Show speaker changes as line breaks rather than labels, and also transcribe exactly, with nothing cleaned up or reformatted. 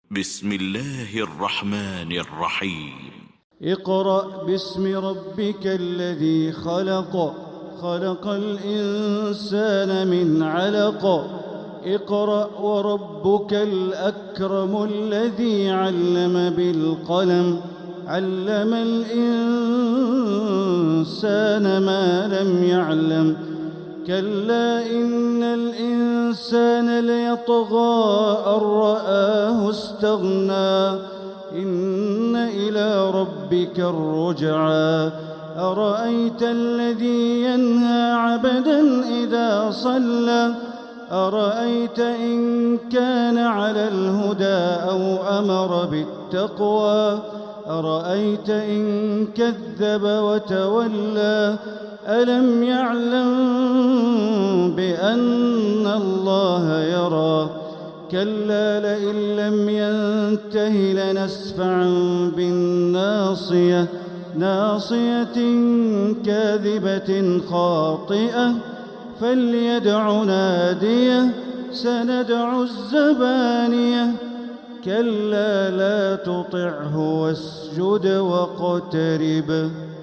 بسم الله الرحمن الرحيم.
اقرأ باسم ربك الذي خلق خلق الإنسان من علق اقرأ وربك الأكرم الذي علم بالقلم علم الإنسان ما لم يعلم كلا إن الإنسان ليطغى أن رآه استغنى إن إلى ربك الرجعى أرأيت الذي ينهى عبدا إذا صلى أرأيت إن كان على الهدى أو أمر بالتقوى أرأيت إن كذب وتولى ألم يعلم بأن الله يرى كلا لئن لم ينته لنسفعا بالناصية ناصية كاذبة خاطئة فليدع ناديه سندع الزبانية كلا لا تطعه واسجد واقترب.